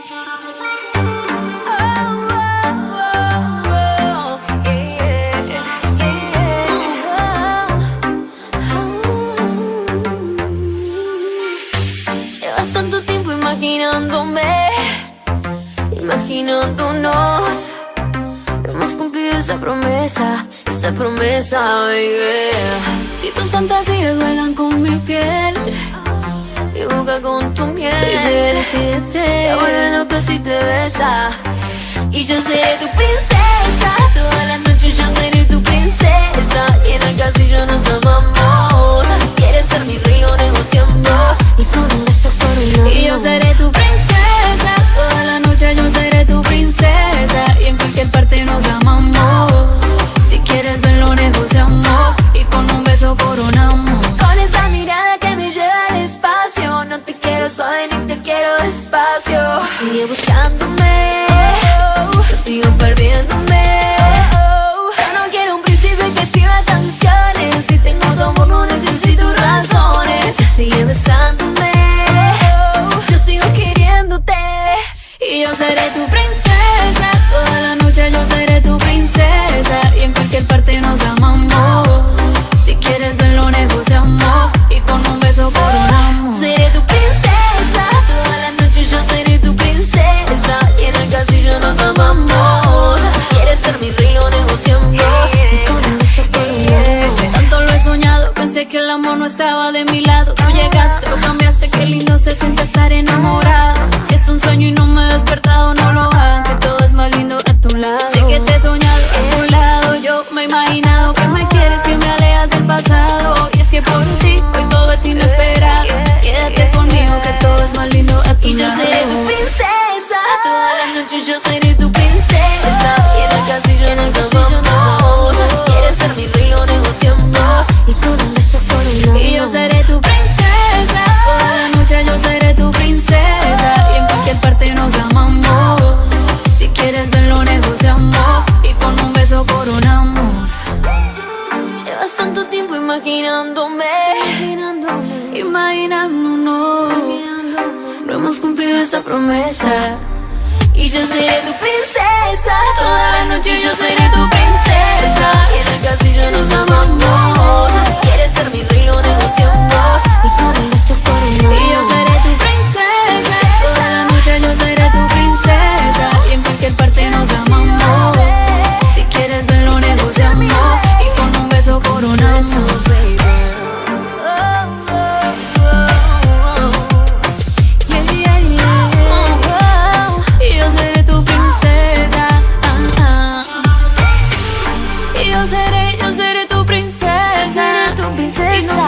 Llevas tanto tiempo imaginándome, imaginándonos. No hemos cumplido esa promesa, baby. Si tus fantasías vuelan con mi piel, mi boca con tu miel, baby, decídete. Se vuelve loca si te besa. Y yo seré tu princesa, todas las noches yo seré tu princesa. Y en el castillo nos amamos. Si quieres ser mi rey lo negociamos, y con un beso coronamos. Y yo seré tu princesa, toda la noche yo seré tu princesa. Y en cualquier parte nos amamos. Si quieres ven lo negociamos, y con un beso coronamos. Con esa mirada que me lleva al espacio, no te quiero suave ni te quiero despacio. Sigue buscándome, yo sigo perdiéndome. Yo no quiero un príncipe que escriba canciones. Si tengo tu amor no necesito razones. Sigue besándome, yo sigo queriéndote. Y yo seré tu princesa, toda la noche yo seré tu princesa. Y en cualquier parte nos amamos. Si quieres ven lo negociamos, y con un beso coronamos. Seré tu princesa, toda la noche yo seré tu princesa. Y en el castillo nos amamos. Si quieres ser mi rey lo negociamos, y con un beso coronamos. Tanto lo he soñado, pensé que el amor no estaba de mi lado. Tú llegaste, lo cambiaste, qué lindo se siente estar enamorado. Si es un sueño y no me he despertado, no lo hagan, que todo es más lindo a tu lado. Sé que te he soñado a tu lado, yo me he imaginado que me quieres, que me alejas del pasado. Y es que por ti hoy todo es inesperado. Quédate conmigo que todo es más lindo a tu lado. Y yo seré tu princesa, todas las noches yo seré tu princesa. Y en el castillo nos amamos. Si quieres ser mi rey lo negociamos, y con un beso coronamos. Y yo seré tu princesa, toda la noche yo seré tu princesa. Y en cualquier parte nos amamos. Si quieres ven lo negociamos, y con un beso coronamos. Llevas tanto tiempo imaginándome, imaginándonos. No hemos cumplido esa promesa. Y yo seré tu princesa, toda la noche yo seré tu princesa. Y en el castillo nos amamos. Si quieres ser mi rey lo negociamos, y con un beso coronamos. Y yo seré tu princesa, toda la noche yo seré tu princesa. Y en cualquier parte nos amamos. Si quieres ven lo negociamos, y con un beso coronamos. Yo seré tu princesa. Y no